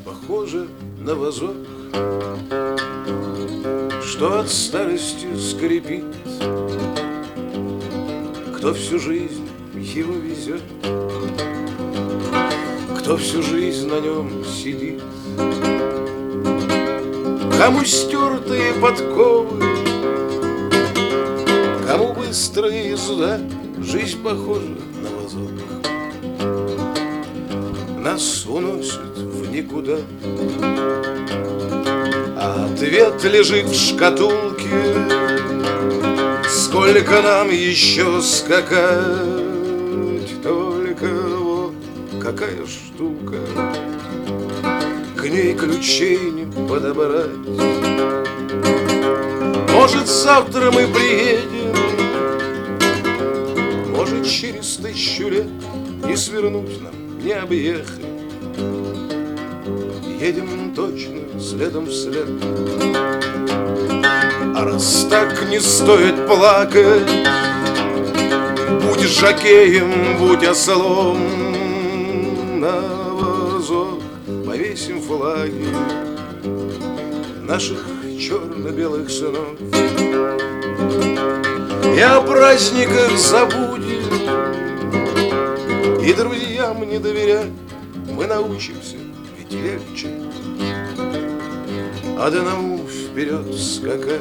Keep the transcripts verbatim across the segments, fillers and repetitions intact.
похожа на вазок, что от старости скрипит. Кто всю жизнь его везет, кто всю жизнь на нем сидит. Кому стертые подковы, кому быстрая езда. Жизнь похожа на вазок, нас уносит в никуда. А ответ лежит в шкатулке. Сколько нам еще скакать? Только вот какая штука, к ней ключей не подобрать. Может, завтра мы приедем, может, через тысячу лет не свернуть нам, не объехать. Едем точно следом вслед. А раз так, не стоит плакать. Будь жокеем, будь ослом, на вазок повесим флаги наших черно-белых сынов. И о праздниках забудем, и друзьям не доверять. Мы научимся, ведь легче одному вперед скакать.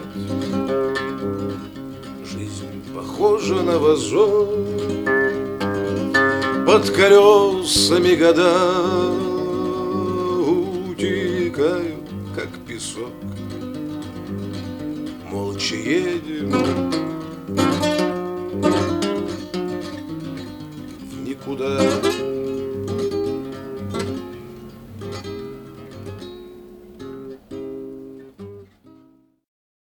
Жизнь похожа на вазок, под колесами года утекают, как песок. Молча едем в никуда.